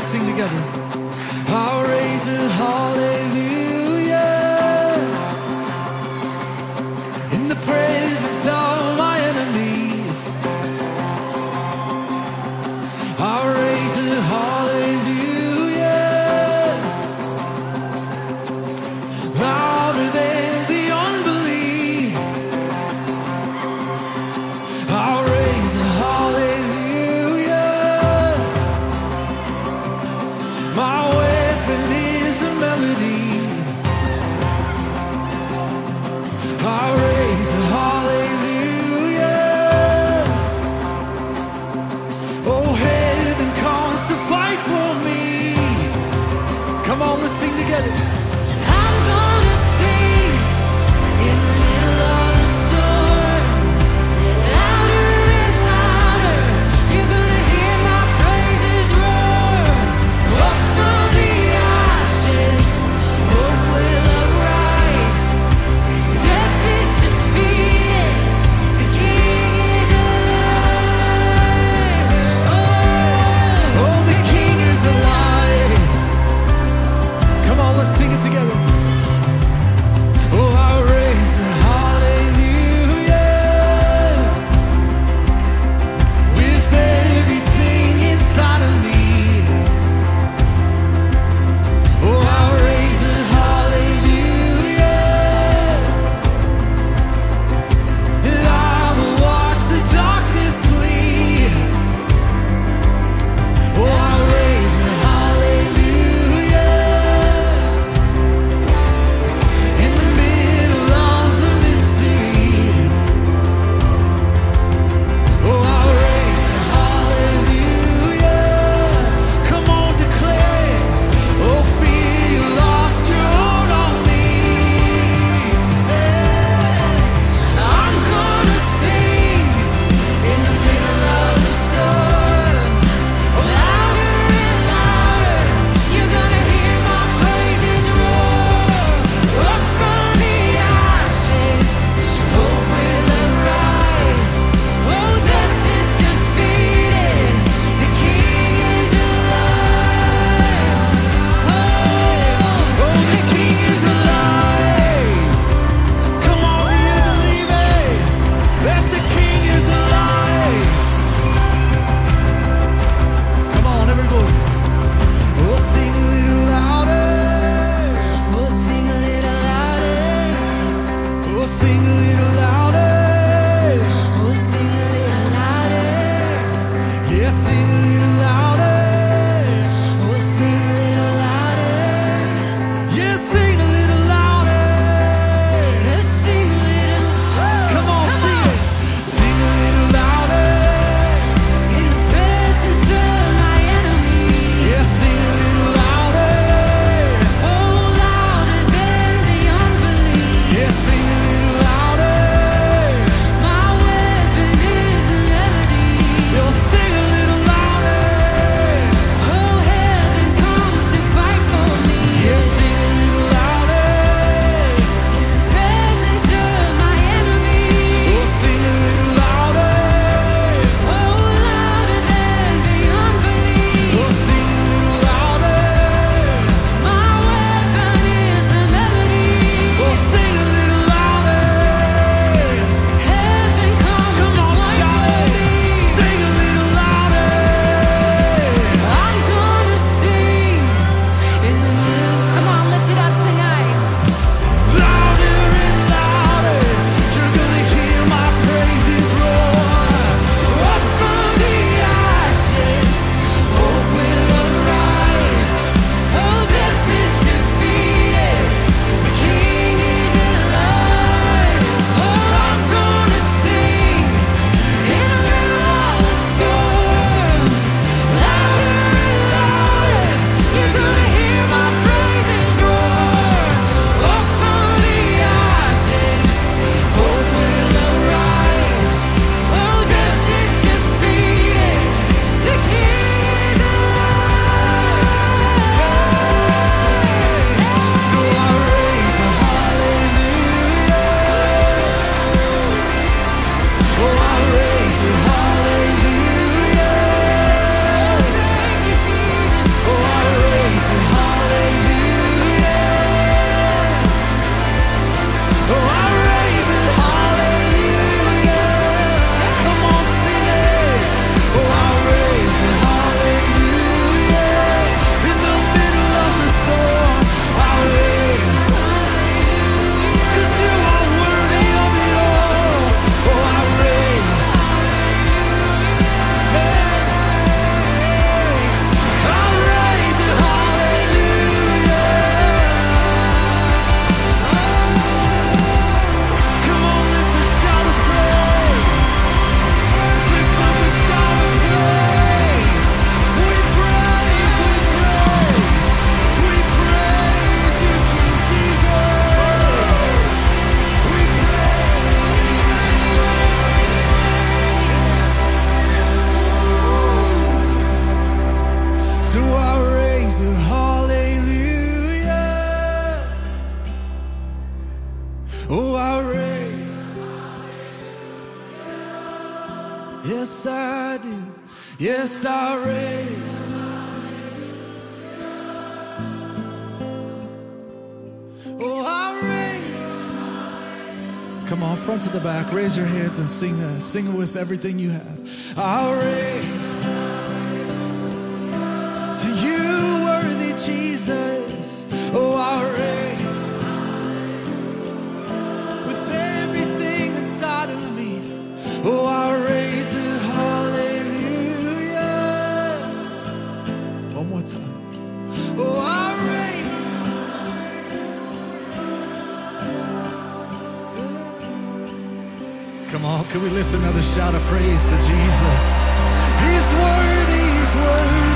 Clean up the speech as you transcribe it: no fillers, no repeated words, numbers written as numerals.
let's sing together. I'll raise a hallelujah in the presence of my enemies. I'll raise a hallelujah louder than the unbelief. I'll raise a hallelujah. My weapon is a melody. I'll raise a hallelujah. Oh, heaven comes to fight for me. Come on, let's sing together. I'm gonna sing in the middle of the storm. Louder and louder, you're gonna hear my praises roar. Up from the ashes, hope will arise. Death is defeated, the King is alive. Oh, the King is alive. Come on, let's sing it I do. Yes, I raise. Oh, I raise. Come on, front to the back, raise your hands and sing that. Sing it with everything you have. I'll raise to you, worthy Jesus. Oh, I'll raise with everything inside of me. Oh, I'll raise it, hallelujah. One more time. Oh, I'll raise. Come on, can we lift another shout of praise to Jesus? He's worthy, he's worthy.